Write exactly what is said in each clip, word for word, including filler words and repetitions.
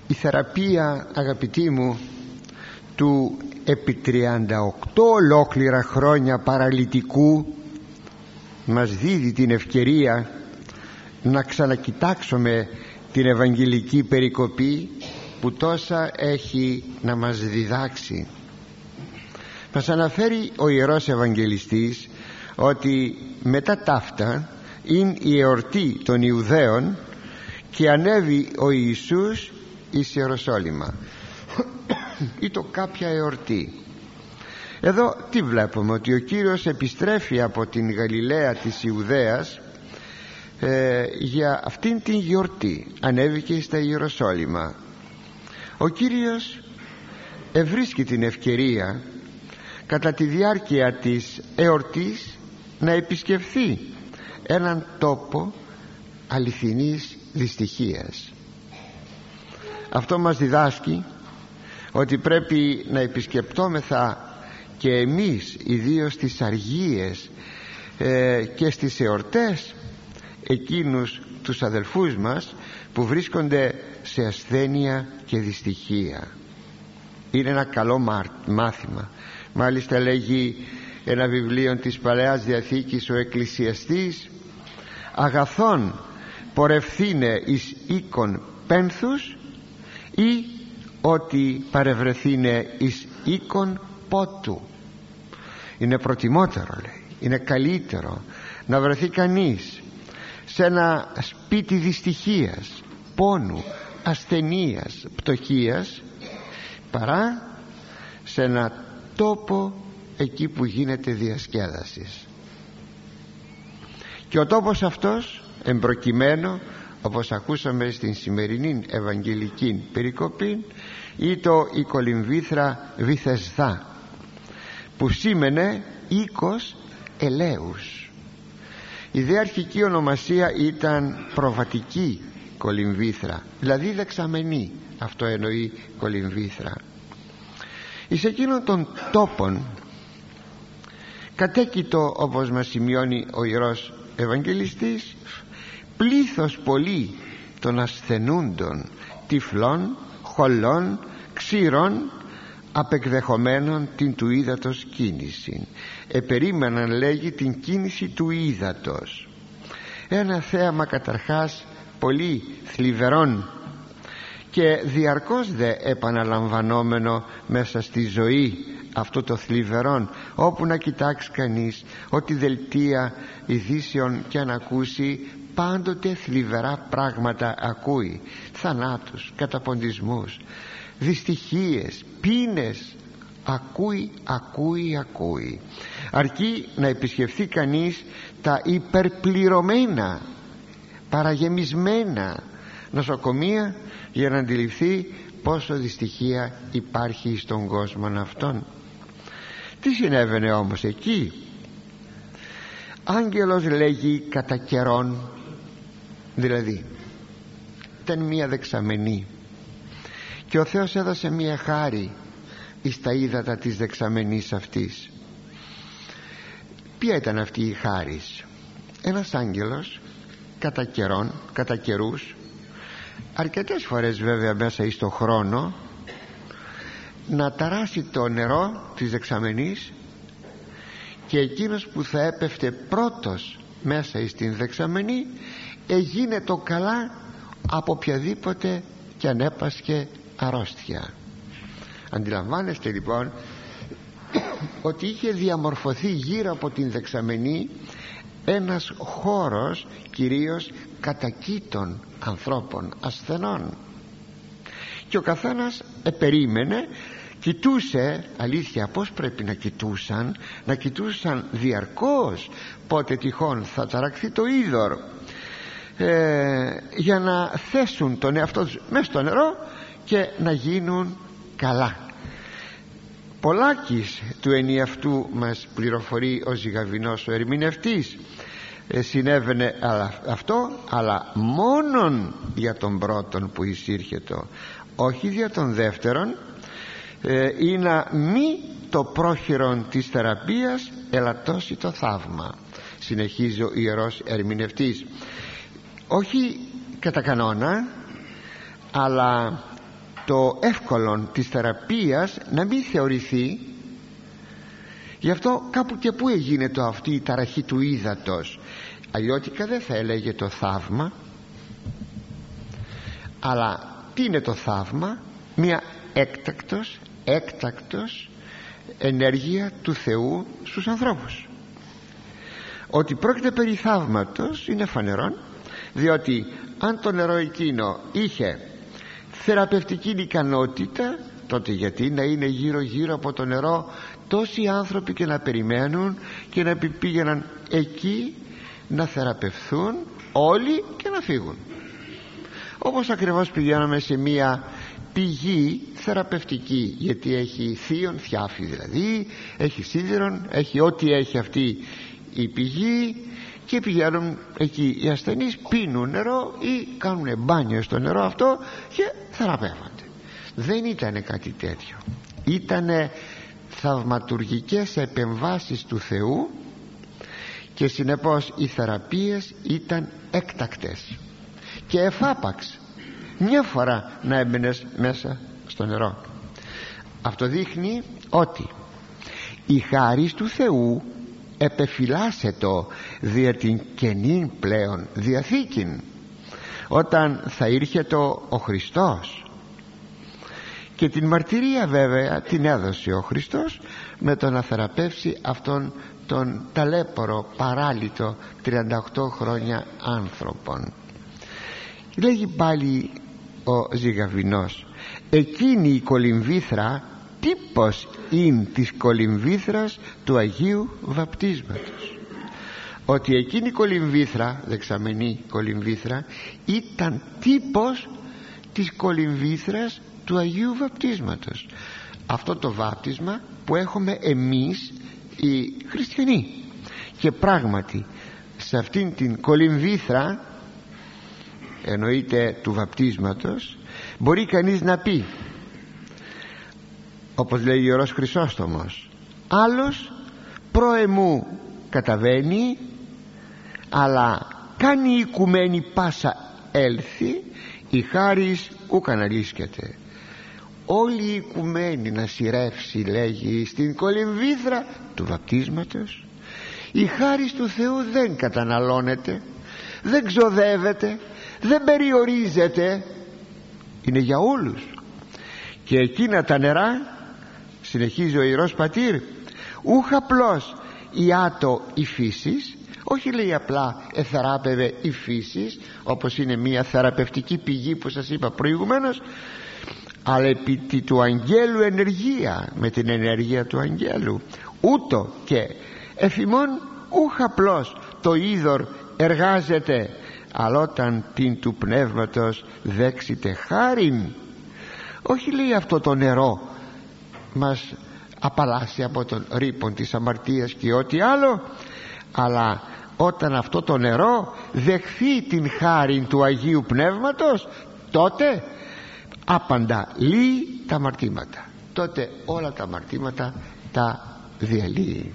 Η θεραπεία, αγαπητοί μου, του επί τριάντα οκτώ ολόκληρα χρόνια παραλυτικού μας δίδει την ευκαιρία να ξανακοιτάξουμε την Ευαγγελική περικοπή που τόσα έχει να μας διδάξει. Μας αναφέρει ο Ιερός Ευαγγελιστής ότι μετά ταύτα είναι η εορτή των Ιουδαίων και ανέβη ο Ιησούς εις Ιεροσόλυμα ή το κάποια εορτή. Εδώ τι βλέπουμε? Ότι ο Κύριος επιστρέφει από την Γαλιλαία της Ιουδαίας ε, για αυτήν την γιορτή. Ανέβηκε στα Ιεροσόλυμα. Ο Κύριος ευρίσκει την ευκαιρία κατά τη διάρκεια της εορτής να επισκεφθεί έναν τόπο αληθινής δυστυχίας. Αυτό μας διδάσκει ότι πρέπει να επισκεπτόμεθα και εμείς, ιδίως στις αργίες ε, και στις εορτές, εκείνους τους αδελφούς μας που βρίσκονται σε ασθένεια και δυστυχία. Είναι ένα καλό μάθημα. Μάλιστα λέγει ένα βιβλίο της Παλαιάς Διαθήκης ο εκκλησιαστής: αγαθόν πορευθύνε εις οίκον πένθους ή ότι παρευρεθήνε εις οίκον πότου. Είναι προτιμότερο, λέει, είναι καλύτερο να βρεθεί κανείς σε ένα σπίτι δυστυχίας, πόνου, ασθενείας, πτωχίας, παρά σε ένα τόπο εκεί που γίνεται διασκέδασης. Και ο τόπος αυτός εμπροκειμένο, όπως ακούσαμε στην σημερινή Ευαγγελική περικοπή, ήτο η κολυμβήθρα Βηθεσδά, που σήμαινε οίκος ελέους. Η δε αρχική ονομασία ήταν προβατική κολυμβήθρα, δηλαδή δεξαμενή. Αυτό εννοεί κολυμβήθρα. Εις εκείνον των τόπων κατέκειτο, όπως μας σημειώνει ο Ιερός Ευαγγελιστής, πλήθος πολύ των ασθενούντων, τυφλών, χωλών, ξηρών, απεκδεχομένων την του ύδατος κίνηση. Επερίμεναν, λέγει, την κίνηση του ύδατος. Ένα θέαμα καταρχάς πολύ θλιβερόν και διαρκώς δε επαναλαμβανόμενο μέσα στη ζωή, αυτό το θλιβερόν. Όπου να κοιτάξει κανείς, ό,τι δελτία ειδήσεων και αν ακούσει, πάντοτε θλιβερά πράγματα ακούει. Θανάτους, καταποντισμούς, δυστυχίες, πείνες. Ακούει, ακούει, ακούει. Αρκεί να επισκεφθεί κανείς τα υπερπληρωμένα, παραγεμισμένα νοσοκομεία για να αντιληφθεί πόσο δυστυχία υπάρχει στον κόσμο αυτόν. Τι συνέβαινε όμως εκεί? Άγγελος, λέγει, κατά καιρόν, δηλαδή ήταν μία δεξαμενή και ο Θεός έδωσε μία χάρη εις τα ύδατα της δεξαμενής αυτής. Ποια ήταν αυτή η χάρις? Ένας άγγελος κατά καιρόν, κατά καιρούς, αρκετές φορές βέβαια μέσα εις το χρόνο, να ταράσει το νερό της δεξαμενής και εκείνος που θα έπεφτε πρώτος μέσα εις την δεξαμενή εγίνε το καλά από οποιαδήποτε και ανέπασχε αρρώστια. Αντιλαμβάνεστε λοιπόν ότι είχε διαμορφωθεί γύρω από την δεξαμενή ένας χώρος κυρίως κατακήτων ανθρώπων, ασθενών, και ο καθένας επερίμενε, κοιτούσε. Αλήθεια, πως πρέπει να κοιτούσαν? Να κοιτούσαν διαρκώς πότε τυχόν θα ταραχθεί το είδωρ, ε, για να θέσουν τον εαυτό τους μέσα στο νερό και να γίνουν καλά. Πολλάκις του ενιαυτού μας πληροφορεί ο Ζυγαβινός ο ερμηνευτής. ε, συνέβαινε αυτό, αλλά μόνον για τον πρώτον που εισήρχετο, όχι για τον δεύτερον, ε, ή να μη το πρόχειρον της θεραπείας ελαττώσει το θαύμα. Συνεχίζει ο Ιερός Ερμηνευτής. Όχι κατά κανόνα, αλλά το εύκολο της θεραπείας να μην θεωρηθεί. Γι' αυτό κάπου και που έγινε το αυτή η ταραχή του ύδατος. Αλλιώτικα δεν θα έλεγε το θαύμα. Αλλά τι είναι το θαύμα? Μια έκτακτος έκτακτος ενέργεια του Θεού στους ανθρώπους. Ότι πρόκειται περί θαύματος είναι φανερόν, διότι αν το νερό εκείνο είχε θεραπευτική ικανότητα, τότε γιατί να είναι γύρω γύρω από το νερό τόσοι άνθρωποι και να περιμένουν και να πήγαιναν εκεί να θεραπευθούν όλοι και να φύγουν? Όπως ακριβώς πηγαίναμε σε μία πηγή θεραπευτική, γιατί έχει θείον, θιάφι δηλαδή, έχει σίδηρον, έχει ό,τι έχει αυτή η πηγή, και πηγαίνουν εκεί οι ασθενείς, πίνουν νερό ή κάνουν μπάνιο στο νερό αυτό και θεραπεύονται. Δεν ήταν κάτι τέτοιο. Ήτανε θαυματουργικές επεμβάσεις του Θεού και συνεπώς οι θεραπείες ήταν έκτακτες και εφάπαξ μια φορά να έμπαινες μέσα στο νερό. Αυτό δείχνει ότι η χάρις του Θεού επεφυλάσσετο δια την καινήν πλέον διαθήκην, όταν θα ήρχεται ο Χριστός. Και την μαρτυρία βέβαια την έδωσε ο Χριστός με το να θεραπεύσει αυτόν τον ταλέπορο παράλυτο τριάντα οκτώ χρόνια άνθρωπον. Λέγει πάλι ο Ζυγαβηνός, εκείνη η κολυμβήθρα τύπος είναι της κολυμβήθρας του Αγίου Βαπτίσματος. Ότι εκείνη η κολυμβήθρα, δεξαμενή κολυμβήθρα, ήταν τύπος της κολυμβήθρας του Αγίου Βαπτίσματος. Αυτό το βάπτισμα που έχουμε εμείς οι χριστιανοί. Και πράγματι σε αυτήν την κολυμβήθρα, εννοείται του βαπτίσματος, μπορεί κανείς να πει, όπως λέει ο Ιερός Χρυσόστομος, άλλος προεμού καταβαίνει, αλλά κάνει η οικουμένη πάσα έλθει, η χάρις ουκ αναλύσκεται. Όλη η οικουμένη να σειρεύσει, λέγει, στην κολυμβήθρα του βαπτίσματος. Η χάρις του Θεού δεν καταναλώνεται, δεν ξοδεύεται, δεν περιορίζεται, είναι για όλους. Και εκείνα τα νερά, συνεχίζει ο Ιερός Πατήρ, ούχ απλώς ιάτο η φύσης, όχι λέει απλά εθεράπευε η φύσης, όπως είναι μια θεραπευτική πηγή που σας είπα προηγουμένως, αλλά επί του αγγέλου ενεργεία, με την ενέργεια του αγγέλου. Ούτω και εφημών ούχ απλώς το είδωρ εργάζεται, αλλά όταν την του πνεύματος δέξετε χάριν. Όχι λέει αυτό το νερό μας απαλλάσσει από τον ρήπον της αμαρτίας και ό,τι άλλο, αλλά όταν αυτό το νερό δεχθεί την χάριν του Αγίου Πνεύματος, τότε άπαντα λύει τα αμαρτήματα, τότε όλα τα αμαρτήματα τα διαλύει.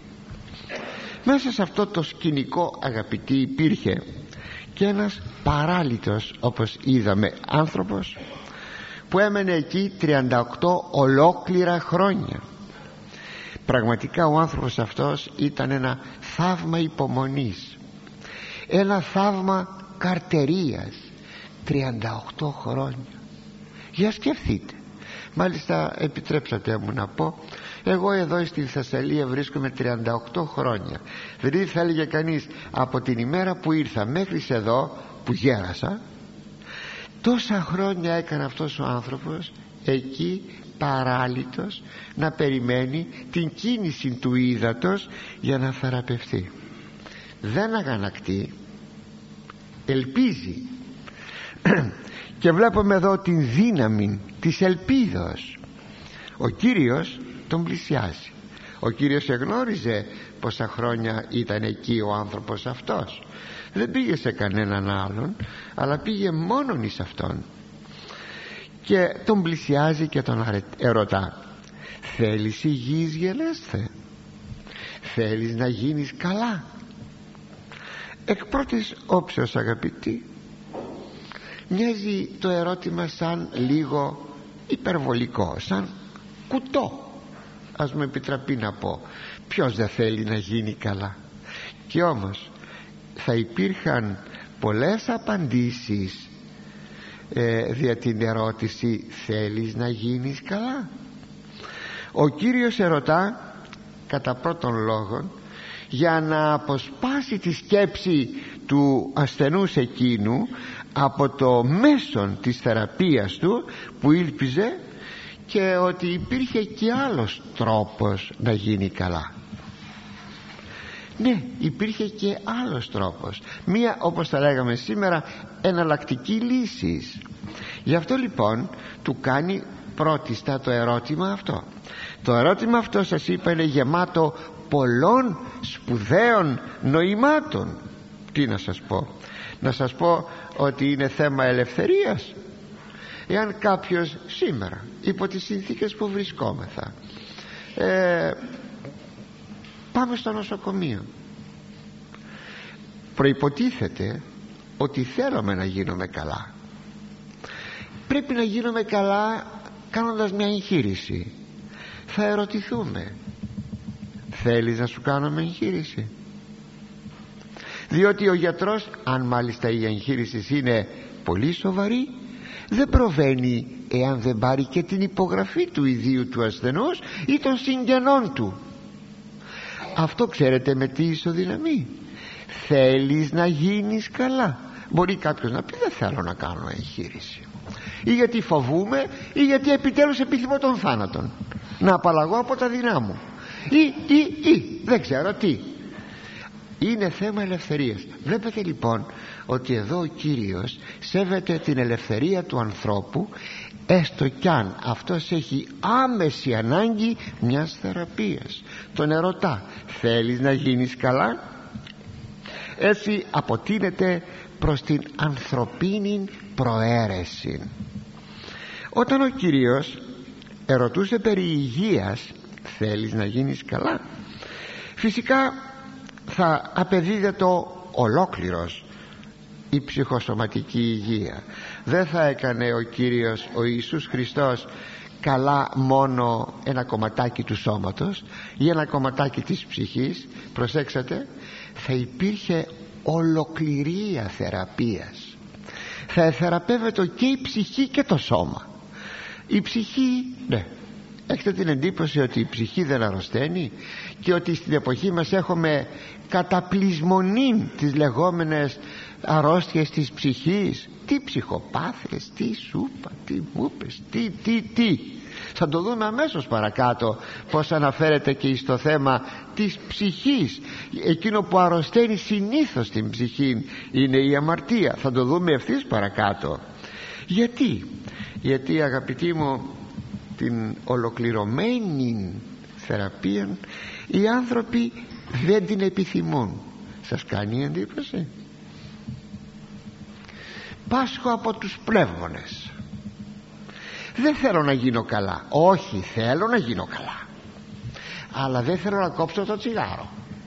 Μέσα σε αυτό το σκηνικό, αγαπητοί, υπήρχε και ένας παράλυτος, όπως είδαμε, άνθρωπος που έμενε εκεί τριάντα οκτώ ολόκληρα χρόνια. Πραγματικά ο άνθρωπος αυτός ήταν ένα θαύμα υπομονής, ένα θαύμα καρτερίας. Τριάντα οκτώ χρόνια, για σκεφτείτε. Μάλιστα επιτρέψατε μου να πω, εγώ εδώ στη Θεσσαλία βρίσκομαι τριάντα οκτώ χρόνια. Δηλαδή θα έλεγε κανείς από την ημέρα που ήρθα μέχρι εδώ που γέρασα, τόσα χρόνια έκανε αυτός ο άνθρωπος εκεί παράλυτος να περιμένει την κίνηση του ύδατος για να θεραπευτεί. Δεν αγανακτεί, ελπίζει. Και βλέπουμε εδώ την δύναμη της ελπίδος. Ο Κύριος τον πλησιάζει. Ο Κύριος εγνώριζε πόσα χρόνια ήταν εκεί ο άνθρωπος αυτός. Δεν πήγε σε κανέναν άλλον, αλλά πήγε μόνον εις αυτόν. Και τον πλησιάζει και τον ερωτά, θέλεις υγιής γενέσθε, θέλεις να γίνεις καλά? Εκ πρώτης όψεως, αγαπητοί, μοιάζει το ερώτημα σαν λίγο υπερβολικό, σαν κουτό, ας μου επιτραπεί να πω. Ποιος δεν θέλει να γίνει καλά? Και όμως θα υπήρχαν πολλές απαντήσεις ε, δια την ερώτηση, θέλεις να γίνεις καλά? Ο Κύριος ερωτά κατά πρώτον λόγον για να αποσπάσει τη σκέψη του ασθενούς εκείνου από το μέσον της θεραπείας του, που ήλπιζε και ότι υπήρχε και άλλος τρόπος να γίνει καλά. Ναι, υπήρχε και άλλος τρόπος, μία, όπως τα λέγαμε σήμερα, εναλλακτική λύση. Γι' αυτό λοιπόν του κάνει πρώτιστα το ερώτημα αυτό. Το ερώτημα αυτό, σας είπα, είναι γεμάτο πολλών σπουδαίων νοημάτων. Τι να σας πω? Να σας πω ότι είναι θέμα ελευθερίας. Εάν κάποιος σήμερα, υπό τις συνθήκες που βρισκόμεθα, ε, πάμε στο νοσοκομείο, προϋποτίθεται ότι θέλουμε να γίνουμε καλά. Πρέπει να γίνουμε καλά κάνοντας μια εγχείρηση. Θα ερωτηθούμε, θέλεις να σου κάνουμε εγχείρηση? Διότι ο γιατρός, αν μάλιστα η εγχείρηση είναι πολύ σοβαρή, δεν προβαίνει εάν δεν πάρει και την υπογραφή του ιδίου του ασθενούς ή των συγγενών του. Αυτό ξέρετε με τι ισοδυναμεί? Θέλεις να γίνεις καλά? Μπορεί κάποιος να πει, δεν θέλω να κάνω εγχείρηση, ή γιατί φοβούμαι, ή γιατί επιτέλους επιθυμώ τον θάνατον, να απαλλαγώ από τα δεινά μου, ή, ή, ή δεν ξέρω τι. Είναι θέμα ελευθερίας. Βλέπετε λοιπόν ότι εδώ ο Κύριος σέβεται την ελευθερία του ανθρώπου, έστω κι αν αυτός έχει άμεση ανάγκη μιας θεραπείας. Τον ερωτά, θέλεις να γίνεις καλά? Έτσι αποτείνεται προς την ανθρωπίνη προαίρεση. Όταν ο Κύριος ερωτούσε περί υγείας, θέλεις να γίνεις καλά, φυσικά θα απεδίδεται ολόκληρος η ψυχοσωματική υγεία. Δεν θα έκανε ο Κύριος, ο Ιησούς Χριστός, καλά μόνο ένα κομματάκι του σώματος ή ένα κομματάκι της ψυχής. Προσέξατε, θα υπήρχε ολοκληρία θεραπείας. Θα θεραπεύεται και η ψυχή και το σώμα. Η ψυχή, ναι, έχετε την εντύπωση ότι η ψυχή δεν αρρωσταίνει και ότι στην εποχή μας έχουμε καταπλησμονή τις λεγόμενες αρρώστιες της ψυχής? Τι ψυχοπάθειες, τι σούπα, τι μπούπες, τι, τι, τι. Θα το δούμε αμέσως παρακάτω πως αναφέρεται και στο θέμα της ψυχής. Εκείνο που αρρωσταίνει συνήθως την ψυχή είναι η αμαρτία. Θα το δούμε ευθύς παρακάτω. Γιατί? Γιατί, αγαπητοί μου, την ολοκληρωμένη θεραπεία οι άνθρωποι δεν την επιθυμούν. Σας κάνει εντύπωση? Πάσχω από τους πνεύμονες, δεν θέλω να γίνω καλά. Όχι, θέλω να γίνω καλά, αλλά δεν θέλω να κόψω το τσιγάρο.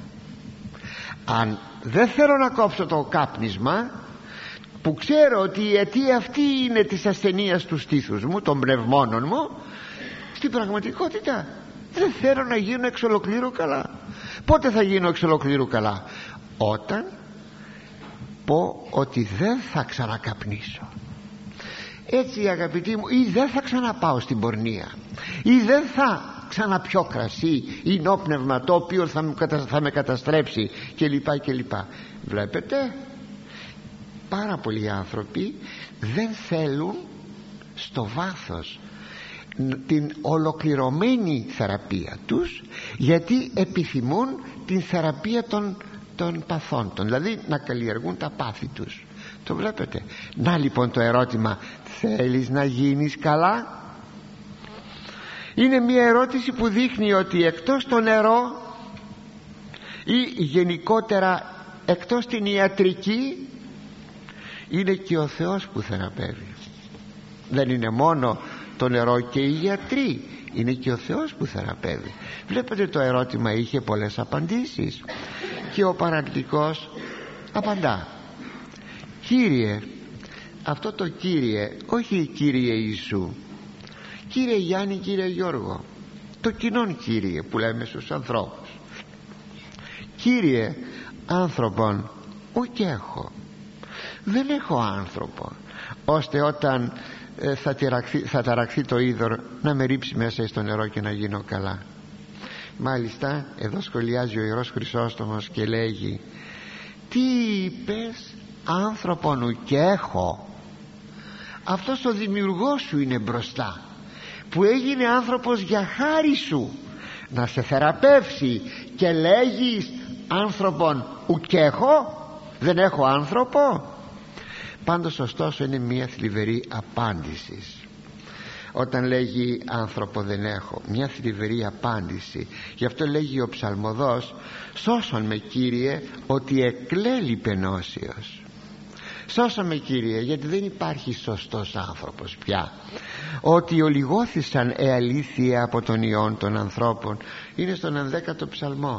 Αν δεν θέλω να κόψω το κάπνισμα, που ξέρω ότι η αιτία αυτή είναι της ασθενείας του στήθους μου, των πνευμόνων μου, στην πραγματικότητα δεν θέλω να γίνω εξ ολοκλήρου καλά. Πότε θα γίνω εξ ολοκλήρου καλά? Όταν πω ότι δεν θα ξανακαπνίσω. Έτσι, αγαπητοί μου, ή δεν θα ξαναπάω στην πορνεία, ή δεν θα ξαναπιω κρασί ή νόπνευμα το οποίο θα, θα με καταστρέψει κλπ κλπ. Βλέπετε, πάρα πολλοί άνθρωποι δεν θέλουν στο βάθος την ολοκληρωμένη θεραπεία τους, γιατί επιθυμούν την θεραπεία των, των παθών των, δηλαδή να καλλιεργούν τα πάθη τους. Το βλέπετε? Να λοιπόν το ερώτημα, θέλεις να γίνεις καλά? Είναι μια ερώτηση που δείχνει ότι εκτός το νερό ή γενικότερα εκτός την ιατρική, είναι και ο Θεός που θεραπεύει. Δεν είναι μόνο το νερό και οι γιατροί, είναι και ο Θεός που θεραπεύει. Βλέπετε, το ερώτημα είχε πολλές απαντήσεις και ο παραλυτικός απαντά, Κύριε, αυτό το Κύριε, όχι Κύριε Ιησού, Κύριε Γιάννη, Κύριε Γιώργο, το κοινόν Κύριε που λέμε στους ανθρώπους, Κύριε άνθρωπον ουκ έχω, δεν έχω άνθρωπο ώστε όταν ε, θα, τυραχθεί, θα ταραχθεί το είδωρ να με ρίψει μέσα στο νερό και να γίνω καλά. Μάλιστα εδώ σχολιάζει ο Ιερός Χρυσόστομος και λέγει, τι είπες, άνθρωπον ουκ έχω? Αυτός ο δημιουργός σου είναι μπροστά, που έγινε άνθρωπος για χάρη σου, να σε θεραπεύσει, και λέγεις άνθρωπον ουκ έχω, δεν έχω άνθρωπο? Πάντως ωστόσο είναι μια θλιβερή απάντηση όταν λέγει άνθρωπο δεν έχω, μια θλιβερή απάντηση. Γι' αυτό λέγει ο ψαλμοδός, σώσον με Κύριε ότι εκλέλει πενώσιος. Σώσον με Κύριε, γιατί δεν υπάρχει σωστός άνθρωπος πια. Ότι ολιγώθησαν εαλήθεια από τον ιόν των ανθρώπων, είναι στον ενδέκατο ψαλμό.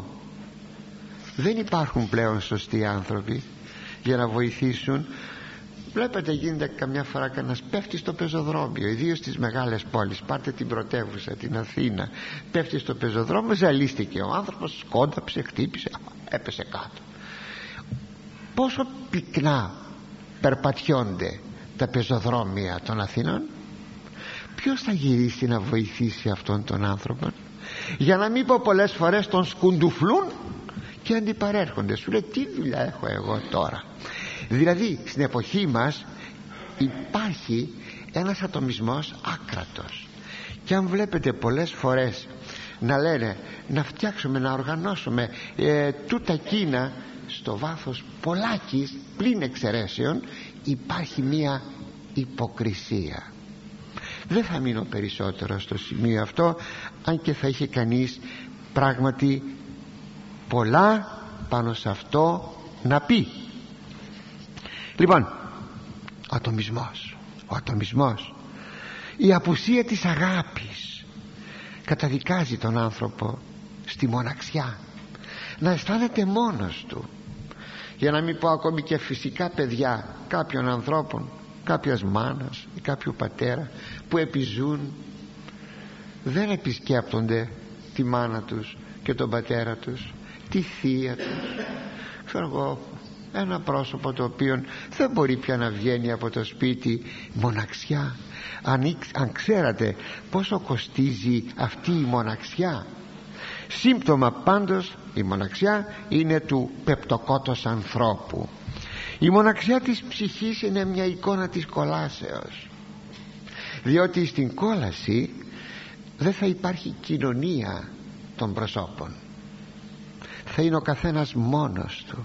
Δεν υπάρχουν πλέον σωστοί άνθρωποι για να βοηθήσουν. Βλέπετε, γίνεται καμιά φορά κανένας πέφτει στο πεζοδρόμιο, ιδίως στις μεγάλες πόλεις. Πάρτε την πρωτεύουσα, την Αθήνα, πέφτει στο πεζοδρόμιο, ζαλίστηκε ο άνθρωπος, σκόνταψε, χτύπησε, έπεσε κάτω. Πόσο πυκνά περπατιόνται τα πεζοδρόμια των Αθήνων. Ποιος θα γυρίσει να βοηθήσει αυτόν τον άνθρωπο? Για να μην πω πολλές φορές τον σκουντουφλούν και αντιπαρέρχονται. Σου λέει, τι δουλειά έχω εγώ τώρα? Δηλαδή στην εποχή μας υπάρχει ένας ατομισμός άκρατος, και αν βλέπετε πολλές φορές να λένε να φτιάξουμε, να οργανώσουμε ε, τούτα κείνα, στο βάθος πολλάκις πλην εξαιρέσεων υπάρχει μία υποκρισία. Δεν θα μείνω περισσότερο στο σημείο αυτό, αν και θα είχε κανείς πράγματι πολλά πάνω σε αυτό να πει. Λοιπόν, ο ατομισμός, ο ατομισμός, η απουσία της αγάπης καταδικάζει τον άνθρωπο στη μοναξιά, να αισθάνεται μόνος του. Για να μην πω ακόμη και φυσικά παιδιά κάποιων ανθρώπων, κάποιας μάνας ή κάποιου πατέρα που επιζούν, δεν επισκέπτονται τη μάνα τους και τον πατέρα τους, τη θεία τους, ξέρω εγώ, ένα πρόσωπο το οποίο δεν μπορεί πια να βγαίνει από το σπίτι. Μοναξιά. Αν, αν ξέρατε πόσο κοστίζει αυτή η μοναξιά. Σύμπτωμα πάντως η μοναξιά είναι του πεπτοκότος ανθρώπου. Η μοναξιά της ψυχής είναι μια εικόνα της κολάσεως, διότι στην κόλαση δεν θα υπάρχει κοινωνία των προσώπων, θα είναι ο καθένας μόνος του.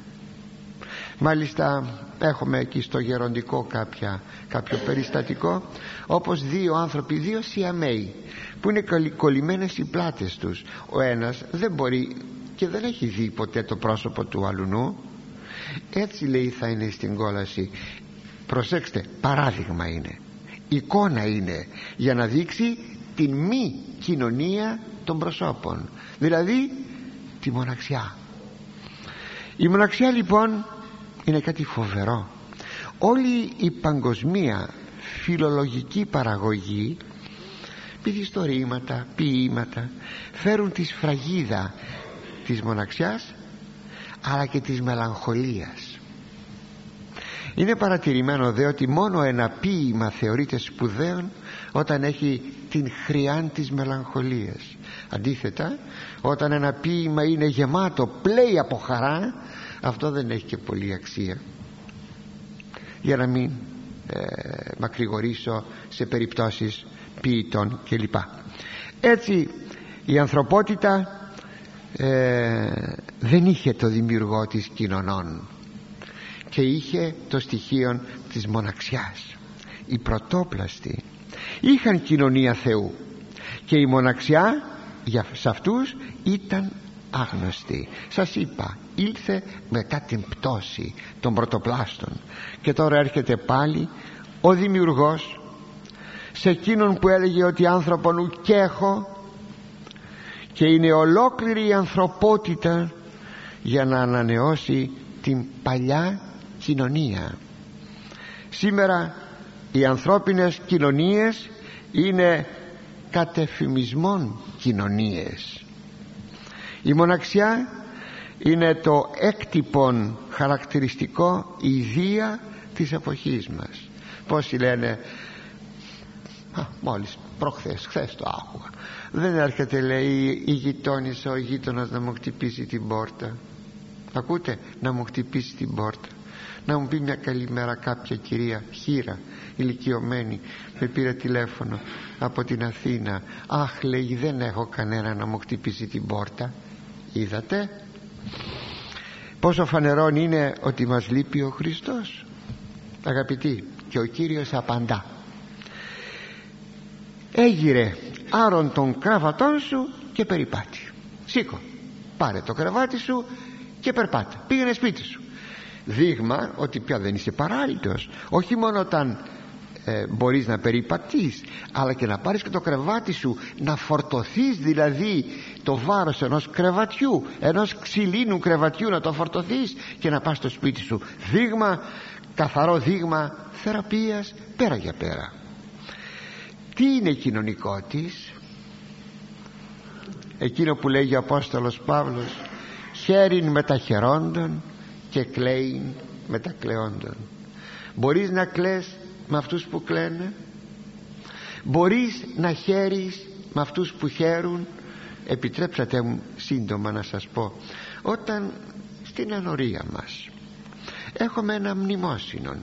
Μάλιστα έχουμε εκεί στο γεροντικό κάποια, κάποιο περιστατικό, όπως δύο άνθρωποι, δύο Σιαμαίοι, που είναι κολλημένες οι πλάτες τους. Ο ένας δεν μπορεί και δεν έχει δει ποτέ το πρόσωπο του αλουνού. Έτσι λέει θα είναι στην κόλαση. Προσέξτε, παράδειγμα είναι, εικόνα είναι, για να δείξει την μη κοινωνία των προσώπων, δηλαδή τη μοναξιά. Η μοναξιά λοιπόν είναι κάτι φοβερό. Όλη η παγκοσμία φιλολογική παραγωγή, πηδηστορήματα, ποίηματα, φέρουν τη σφραγίδα της μοναξιάς αλλά και της μελαγχολίας. Είναι παρατηρημένο δε ότι μόνο ένα ποίημα θεωρείται σπουδαίο όταν έχει την χρεάν της μελαγχολίας. Αντίθετα, όταν ένα ποίημα είναι γεμάτο, πλέει από χαρά, αυτό δεν έχει και πολύ αξία. Για να μην ε, μακρηγορήσω σε περιπτώσεις ποιητών κλπ. Έτσι η ανθρωπότητα ε, δεν είχε το δημιουργό της κοινωνών και είχε το στοιχείο της μοναξιάς. Οι πρωτόπλαστοι είχαν κοινωνία Θεού και η μοναξιά για σε αυτούς ήταν άγνωστη. Σας είπα, ήλθε μετά την πτώση των πρωτοπλάστων και τώρα έρχεται πάλι ο δημιουργός σε εκείνον που έλεγε ότι άνθρωπον ουκ έχω, και είναι ολόκληρη η ανθρωπότητα για να ανανεώσει την παλιά κοινωνία. Σήμερα οι ανθρώπινες κοινωνίες είναι κατεφημισμών κοινωνίες. Η μοναξιά είναι το έκτυπον χαρακτηριστικό ιδία της εποχής μας. Πόσοι λένε, α, μόλις προχθές, χθες το άκουγα, δεν έρχεται, λέει, η γειτόνισσα, ο γείτονας να μου χτυπήσει την πόρτα. Ακούτε, να μου χτυπήσει την πόρτα, να μου πει μια καλημέρα κάποια κυρία χήρα ηλικιωμένη, με πήρε τηλέφωνο από την Αθήνα. Αχ, λέει, δεν έχω κανένα να μου χτυπήσει την πόρτα. Είδατε πόσο φανερόν είναι ότι μας λείπει ο Χριστός, αγαπητοί? Και ο Κύριος απαντά: έγειρε άρον των κραβατών σου και περιπάτη. Σήκω, πάρε το κρεβάτι σου και περπάτα, πήγαινε σπίτι σου. Δείγμα ότι πια δεν είσαι παράλυτος, όχι μόνο όταν ε, μπορείς να περιπατείς, αλλά και να πάρεις και το κρεβάτι σου, να φορτωθείς δηλαδή το βάρος ενός κρεβατιού, ενός ξυλίνου κρεβατιού, να το φορτωθείς και να πας στο σπίτι σου. Δείγμα, καθαρό δείγμα θεραπείας πέρα για πέρα. Τι είναι κοινωνικό της? Εκείνο που λέγει ο Απόστολος Παύλος: χέριν μεταχαιρόντων και κλαίειν μετακλαιόντων. Μπορείς να κλαις με αυτούς που κλαίνε? Μπορείς να χαίρεις με αυτούς που χαίρουν? Επιτρέψατε μου σύντομα να σας πω, όταν στην ενορία μας έχουμε ένα μνημόσυνο,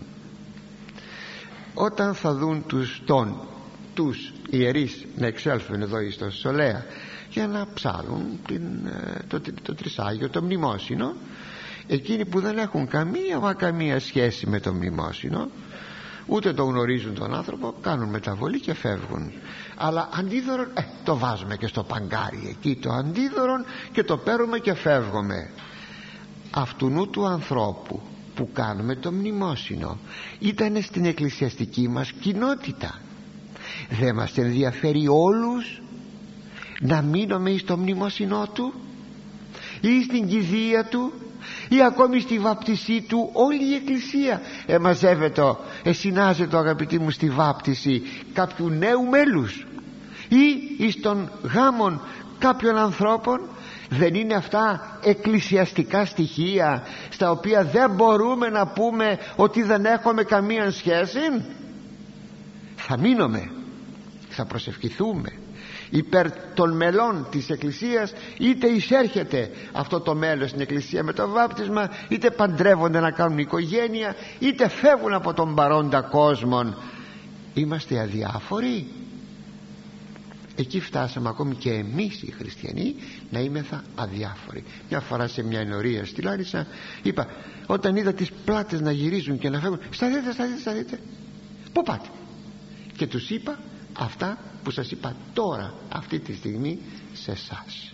όταν θα δουν τους τον τους ιερείς να εξέλθουν εδώ στο Σολέα για να ψάλουν την, το, το, το τρισάγιο, το μνημόσυνο, εκείνοι που δεν έχουν καμία μα καμία σχέση με το μνημόσυνο, ούτε το γνωρίζουν τον άνθρωπο, κάνουν μεταβολή και φεύγουν. Αλλά αντίδωρον, ε, το βάζουμε και στο παγκάρι εκεί το αντίδωρον και το παίρνουμε και φεύγουμε. Αυτουνού του ανθρώπου που κάνουμε το μνημόσυνο ήταν στην εκκλησιαστική μας κοινότητα. Δεν μας ενδιαφέρει όλους να μείνουμε στο μνημόσυνό του ή στην κηδεία του ή ακόμη στη βάπτισή του? Όλη η εκκλησία εμαζεύεται, εσυνάζεται, αγαπητοί μου, στη βάπτιση κάποιου νέου μέλους ή στον γάμον κάποιων ανθρώπων. Δεν είναι αυτά εκκλησιαστικά στοιχεία στα οποία δεν μπορούμε να πούμε ότι δεν έχουμε καμία σχέση? Θα μείνουμε, θα προσευχηθούμε υπέρ των μελών της Εκκλησίας, είτε εισέρχεται αυτό το μέλος στην Εκκλησία με το βάπτισμα, είτε παντρεύονται να κάνουν οικογένεια, είτε φεύγουν από τον παρόντα κόσμο. Είμαστε αδιάφοροι? Εκεί φτάσαμε ακόμη και εμείς οι χριστιανοί να είμεθα αδιάφοροι. Μια φορά σε μια ενορία στη Λάρισα είπα, όταν είδα τις πλάτες να γυρίζουν και να φεύγουν, σταθείτε, σταθείτε, σταθείτε, πού πάτε? Και τους είπα αυτά που σας είπα τώρα αυτή τη στιγμή σε εσάς.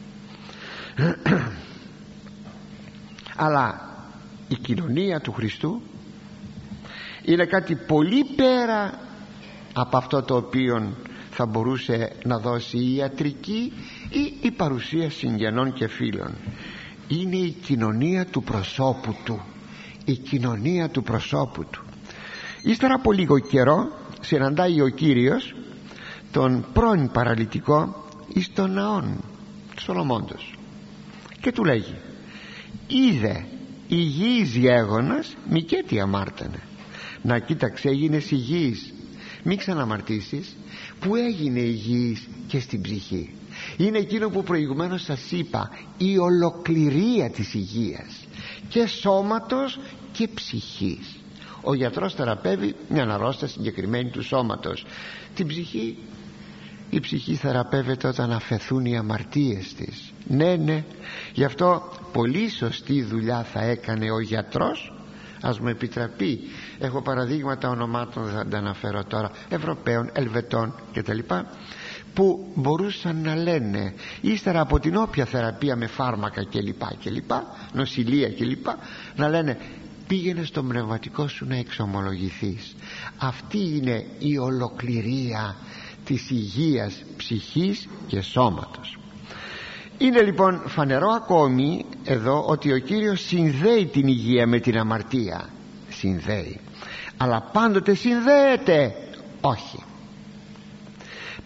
Αλλά η κοινωνία του Χριστού είναι κάτι πολύ πέρα από αυτό το οποίο θα μπορούσε να δώσει η ιατρική ή η παρουσία συγγενών και φίλων. Είναι η κοινωνία του προσώπου του, η κοινωνία του προσώπου του. Ύστερα από λίγο καιρό συναντάει ο Κύριος τον πρώην παραλυτικό εις τον ναόν του Σολομώντος και του λέγει: είδε υγιής γέγονας μικέτι αμάρτανε. Να κοίταξε, έγινες υγιής, μην ξαναμαρτήσεις. Που έγινε υγιής και στην ψυχή. Είναι εκείνο που προηγουμένως σας είπα, η ολοκληρία της υγείας και σώματος και ψυχής. Ο γιατρός θεραπεύει μια αρρώστια συγκεκριμένη του σώματος. Την ψυχή, η ψυχή θεραπεύεται όταν αφεθούν οι αμαρτίες της. Ναι, ναι, γι' αυτό πολύ σωστή δουλειά θα έκανε ο γιατρός. Ας μου επιτραπεί, έχω παραδείγματα ονομάτων, δεν θα τα αναφέρω τώρα, Ευρωπαίων, Ελβετών κτλ, που μπορούσαν να λένε ύστερα από την όποια θεραπεία με φάρμακα κλπ, κλπ, νοσηλεία κλπ, να λένε: πήγαινε στο πνευματικό σου να εξομολογηθείς. Αυτή είναι η ολοκληρία της υγείας ψυχής και σώματος. Είναι λοιπόν φανερό ακόμη εδώ ότι ο Κύριος συνδέει την υγεία με την αμαρτία. Συνδέει. Αλλά πάντοτε συνδέεται? Όχι.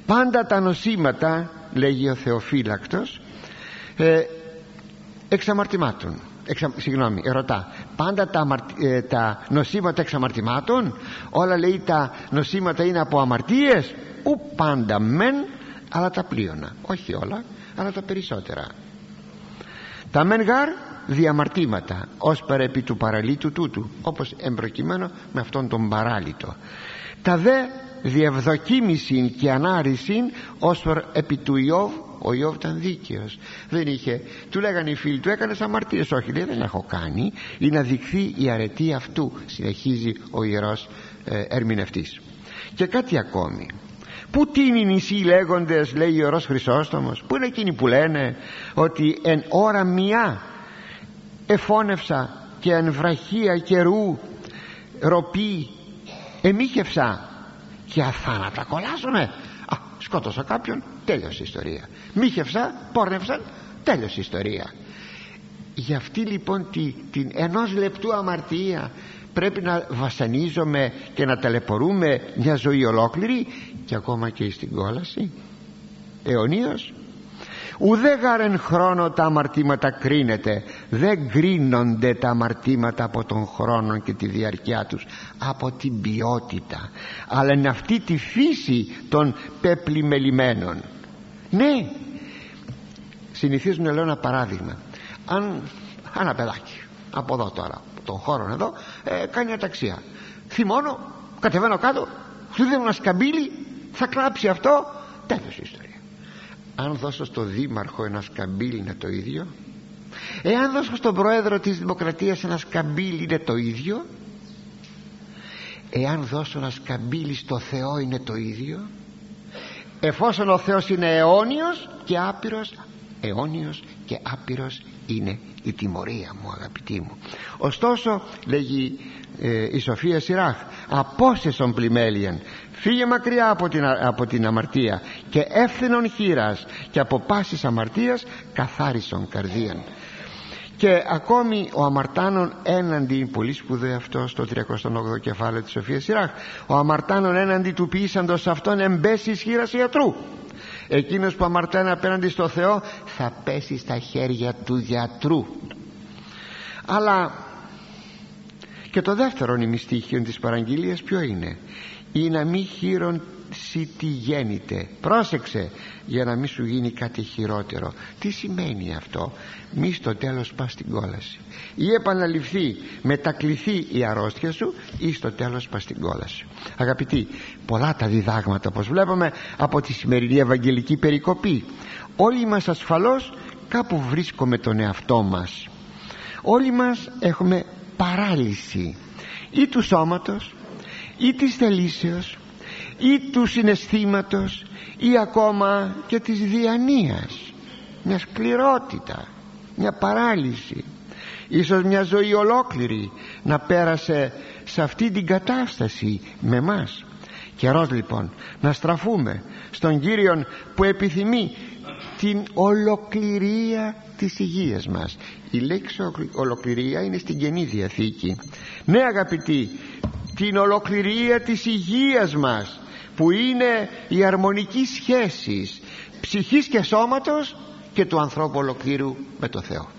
Πάντα τα νοσήματα, λέγει ο Θεοφύλακτος, ε, εξαμαρτημάτων. Εξα, συγγνώμη, ρωτά, πάντα τα, αμαρτι, ε, τα νοσήματα εξαμαρτημάτων? Όλα, λέει, τα νοσήματα είναι από αμαρτίες? Ου πάντα μεν, αλλά τα πλείονα. Όχι όλα, αλλά τα περισσότερα. Τα μεν γάρ διαμαρτήματα, ως παρά επί του παραλύτου τούτου, όπως εμπροκειμένο με αυτόν τον παράλυτο. Τα δε διευδοκίμησιν και ανάρρησιν, ως παρά επί του Ιώβ. Ο Ιώβ ήταν δίκαιος, δεν είχε, του λέγανε οι φίλοι του, έκανες αμαρτίες? Όχι, λέει, δεν έχω κάνει, είναι να δειχθεί η αρετή αυτού, συνεχίζει ο ιερός ε, ερμηνευτής. Και κάτι ακόμη. Πού τίνει νησί λέγοντες, λέει ο ιερός Χρυσόστομος, πού είναι εκείνοι που λένε ότι εν ώρα μια εφώνευσα και εν βραχία καιρού ροπή εμίχευσα και αθάνατα κολλάζομαι? Α, σκότωσα κάποιον, τέλειωσε η ιστορία. Μίχευσα, πόρνευσαν, τέλειωσε η ιστορία. Για αυτή λοιπόν τη, την ενός λεπτού αμαρτία πρέπει να βασανίζομαι και να ταλαιπωρούμε μια ζωή ολόκληρη, και ακόμα και στην κόλαση αιωνίως? Ουδέ γάρεν χρόνο τα αμαρτήματα κρίνεται, δεν κρίνονται τα αμαρτήματα από τον χρόνο και τη διαρκεία τους, από την ποιότητα, αλλά είναι αυτή τη φύση των πεπλημελημένων. Ναι, συνηθίζουν να λέω ένα παράδειγμα. Αν ένα παιδάκι από εδώ τώρα, των χώρων εδώ, ε, κάνει αταξία, θυμώνω, κατεβαίνω κάτω, του δίνω ένα σκαμπίλι, θα κλάψει αυτό, τέλος η ιστορία. Αν δώσω στο δήμαρχο ένα σκαμπίλι, είναι το ίδιο? Εάν δώσω στον πρόεδρο της Δημοκρατίας ένα σκαμπίλι, είναι το ίδιο? Εάν δώσω ένα σκαμπίλι στο Θεό, είναι το ίδιο? Εφόσον ο Θεός είναι αιώνιος και άπειρος, αιώνιος και άπειρος είναι η τιμωρία μου, αγαπητοί μου. Ωστόσο, λέγει ε, η Σοφία Σιράχ, απόσεσον πλημέλιαν, φύγε μακριά από την, από την αμαρτία, και εύθυνον χείρας, και από πάσης αμαρτίας καθάρισον καρδίαν. Και ακόμη ο αμαρτάνων έναντι, πολύ σπουδαίο αυτό στο τριακοστό όγδοο κεφάλαιο της Σοφίας Σιράχ, ο αμαρτάνων έναντι του ποιήσαντος αυτόν εμπέσης χείρας ιατρού. Εκείνος που αμαρτάνει απέναντι στο Θεό θα πέσει στα χέρια του γιατρού. Αλλά και το δεύτερο ημιστήχιο της παραγγελίας ποιο είναι? Ή να μην χείρονσει τι γέννηται. Πρόσεξε, για να μην σου γίνει κάτι χειρότερο. Τι σημαίνει αυτό? Μη στο τέλος πας στην κόλαση, ή επαναληφθεί, μετακληθεί η αρρώστια σου, ή στο τέλος πας στην κόλαση. Αγαπητοί, πολλά τα διδάγματα, όπως βλέπουμε, από τη σημερινή Ευαγγελική περικοπή. Όλοι μας ασφαλώς κάπου βρίσκουμε τον εαυτό μας. Όλοι μας έχουμε παράλυση, ή του σώματος, ή της θελήσεως, ή του συναισθήματος, ή ακόμα και της διανοίας, μια σκληρότητα, μια παράλυση. Ίσως μια ζωή ολόκληρη να πέρασε σε αυτή την κατάσταση με μας. Καιρός λοιπόν να στραφούμε στον Κύριον που επιθυμεί την ολοκληρία της υγείας μας. Η λέξη ολοκληρία είναι στην Καινή Διαθήκη. Ναι, αγαπητοί, την ολοκληρία της υγείας μας, που είναι η αρμονική σχέση ψυχής και σώματος και του ανθρώπου ολοκλήρου με το Θεό.